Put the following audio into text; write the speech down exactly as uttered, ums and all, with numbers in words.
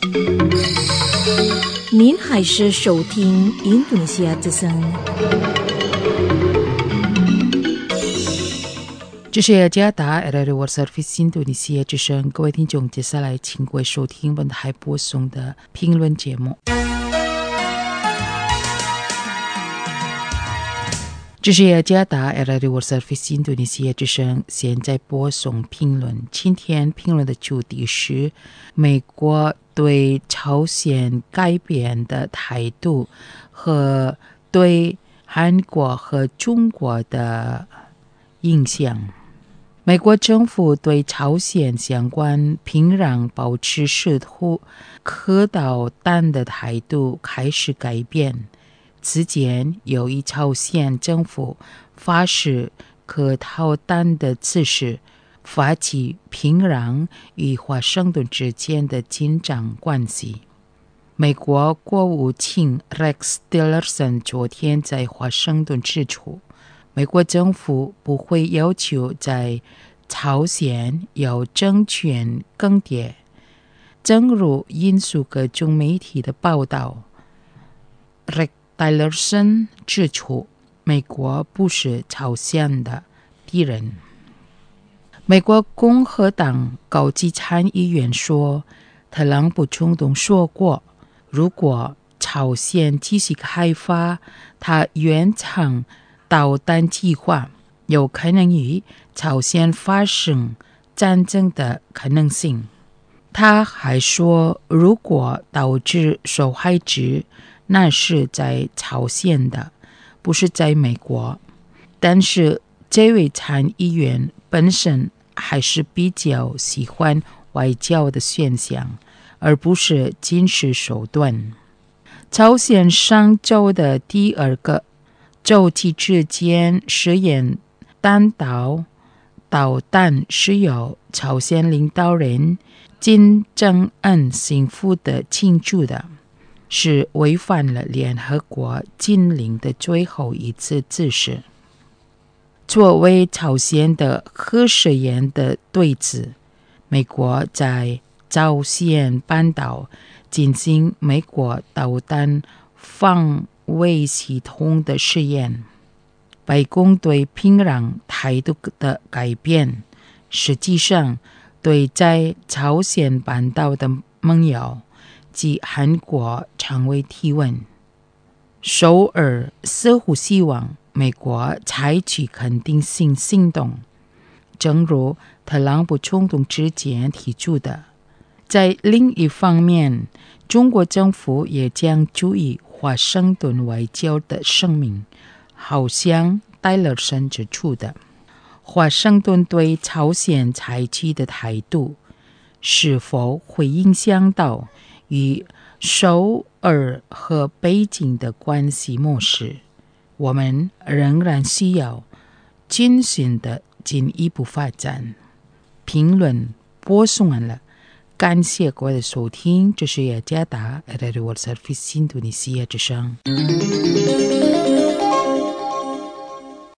您还是收听印度尼西亚之声。 这是雅加达 R R World Service 印度尼西亚之声，各位听众，接下来请各位收听本台播送的评论节目。这是雅加达 R R World Service 印度尼西亚之声，现在播送评论。今天评论的主题是美国对朝鲜改变的态度和对韩国和中国的影响。美国政府对朝鲜相关平壤保持试图核导弹的态度开始改变。此前，由于朝鲜政府发射核导弹的姿势，发起平壤与华盛顿之间的紧张关系。美国国务卿 Rex Tillerson 昨天在华盛顿指出，美国政府不会要求在朝鲜有政权更迭。正如引述各种媒体的报道， Rex Tillerson 指出，美国不是朝鲜的敌人。美国共和党高级参议员说，特朗普总统说过，如果朝鲜继续开发他原厂导弹计划，有可能与朝鲜发生战争的可能性。他还说，如果导致受害者，那是在朝鲜的，不是在美国。但是这位参议员本身还是比较喜欢外交的现象，而不是军事手段。朝鲜上周的第二个周期之间试验弹道导弹是由朝鲜领导人金正恩幸福的庆祝的，是违反了联合国禁令的最后一次指示。作为朝鲜的核试验的对子，美国在朝鲜半岛进行美国导弹防卫系统的试验。白宫对平壤态度的改变，实际上对在朝鲜半岛的盟友及韩国成为提问。首尔似乎希望美国采取肯定性行动，正如特朗普总统之前提出的。在另一方面，中国政府也将注意华盛顿外交的声明，好像戴勒森指出的，华盛顿对朝鲜采取的态度是否会影响到与首尔和北京的关系模式，我们仍然需要谨慎的进一步发展。评论播送完了，感谢各位的收听，这是雅加达 R R World Service 印度尼西亚之声。